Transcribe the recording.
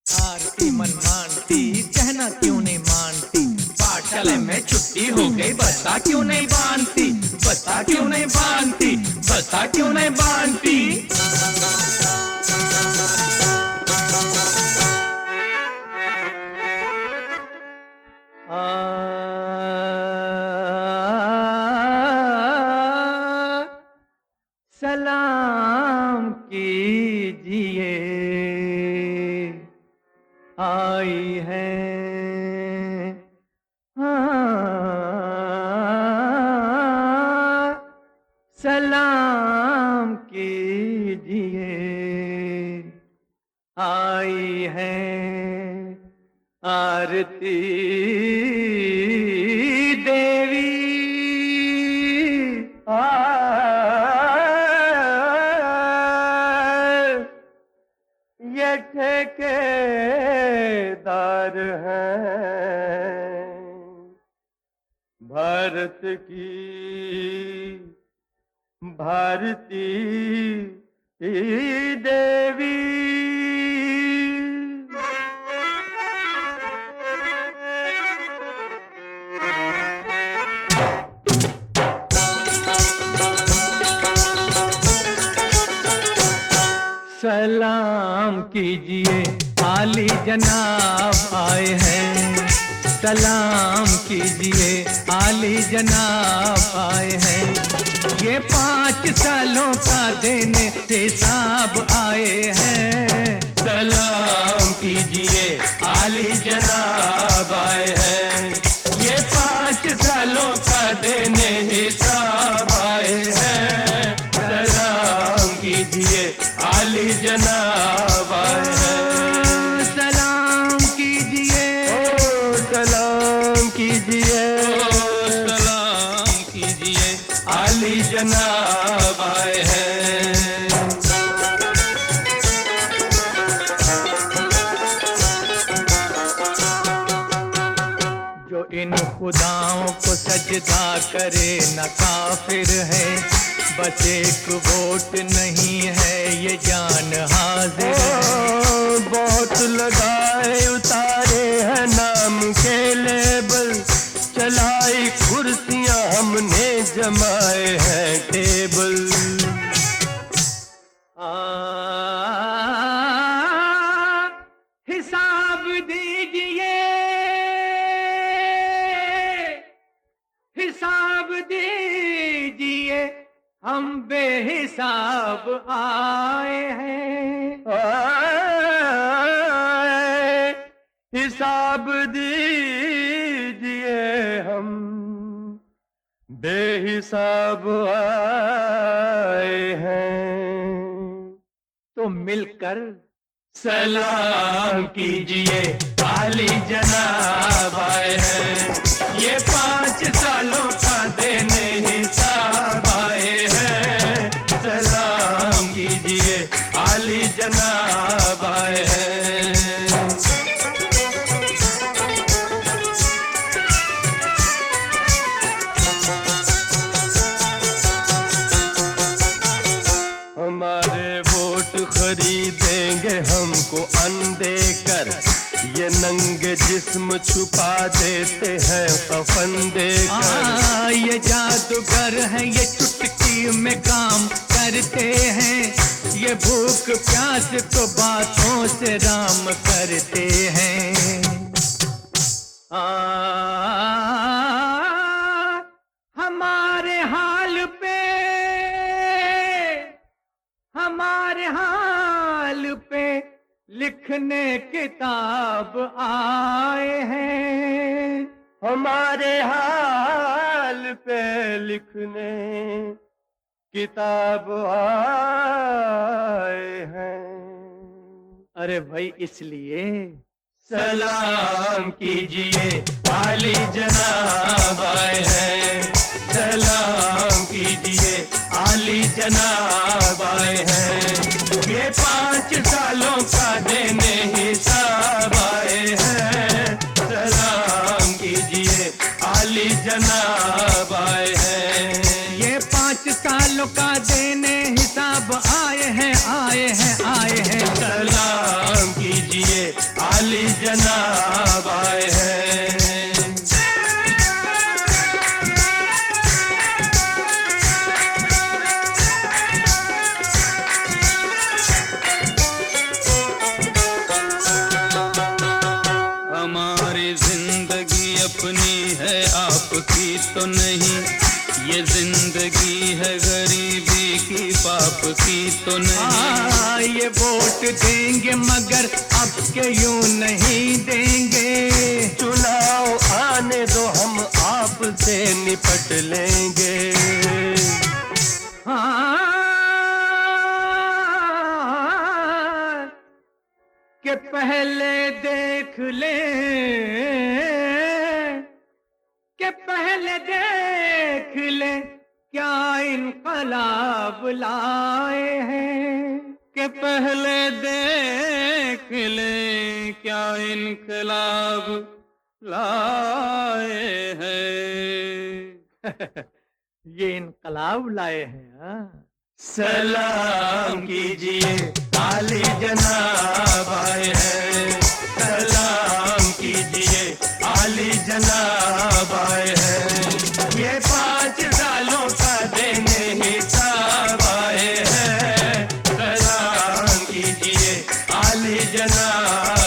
आरती मन मानती, कहना क्यों नहीं मानती। पाठशाला में छुट्टी हो गई, बता क्यों नहीं बांधती, बता क्यों नहीं बांधती, बता क्यों नहीं बांधती। सलाम कीजिए, आई है सलाम कीजिए, आई है आरती देवी। ये ठेकेदार हैं भारत की भारती देवी। सलाम कीजिए, आली जनाब आए हैं। सलाम कीजिए, आली जनाब आए हैं। ये 5 सालों का देने हिसाब आए हैं। सलाम कीजिए, आली जनाब आए हैं। ये 5 सालों का देने हिसाब आए हैं। सलाम कीजिए, आली जनाब आए हैं। सलाम कीजिए, सलाम कीजिए, सलाम कीजिए, आली जनाब आए हैं। जो इन खुदाओं को सजदा करे न काफिर है, बस एक वोट नहीं है ये जान हाजिर है। बहुत लगाए उतारे हैं नाम के लेबल, चलाई कुर्सियां हमने जमाए हैं टेबल। हिसाब दीजिए, हिसाब दीजिए, हम बेहिसाब आए हैं। हिसाब दीजिए, हम बेहिसाब आए हैं। तो मिलकर सलाम कीजिए, आली जनाब आए हैं। ये 5 सालों का देने हिसाब आए हैं। सलाम कीजिए, आली जनाब आए हैं। हमारे वोट खरीदेंगे हमको अंधे कर, ये नंगे जिस्म छुपा देते हैं कफन देकर। ये जादूगर हैं, ये चुटकी में काम करते हैं। ये भूख प्यास को बातों से राम करते हैं। हमारे हाल पे, हमारे हाल पे लिखने किताब आए हैं। हमारे हाल पे लिखने किताब आए हैं। अरे भाई इसलिए सलाम कीजिए, आली जनाब आए हैं। सलाम कीजिए, आली जनाब आए हैं। ये 5 सालों का देने हिसाब आए हैं। सलाम कीजिए, आली जनाब आए हैं। ये 5 सालों का देने हिसाब आए हैं, आए हैं, आए हैं। सलाम कीजिए, आली जनाब आए हैं। हमारी जिंदगी अपनी है, आपकी तो नहीं। ये जिंदगी है गरीबी की, पाप की तो नहीं। ये वोट देंगे मगर अब के यूं नहीं देंगे। चुनाव आने दो, हम आपसे निपट लेंगे। के पहले देख ले, के पहले देख ले क्या इनकलाब लाए हैं। के पहले देख ले क्या इनकलाब लाए हैं। ये इनकलाब लाए हैं। हाँ, सलाम कीजिए आली जनाब आए हैं। सलाम कीजिए आली जनाब आए हैं। ये 5 सालों का देने हिसाब आए हैं। सलाम कीजिए आली जनाब